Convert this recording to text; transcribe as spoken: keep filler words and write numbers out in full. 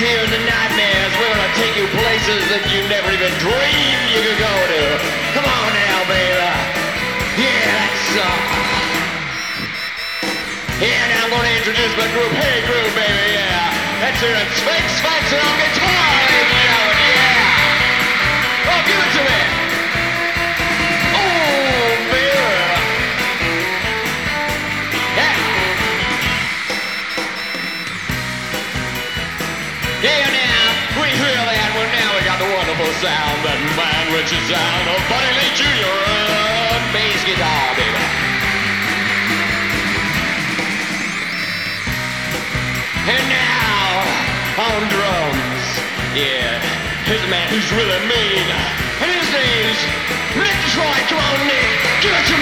here in the nightmares. We're gonna take you places that you never even dreamed you could go to. Come on now, baby. Yeah, that's uh. Yeah, now I'm gonna introduce my group. Hey, group, baby. Yeah, that's here at Sphinx Sphinx and on guitar, ladies and gentlemen. Yeah. Oh, give it to me. Oh, baby. Yeah. Yeah, now, we hear that. Well, now we got the wonderful sound, that man-rich sound of Buddy Lee Junior on bass guitar, baby. And now, on drums, yeah, here's a man who's really mean, and his name's Nick Detroit. Come on, Nick, give it to me.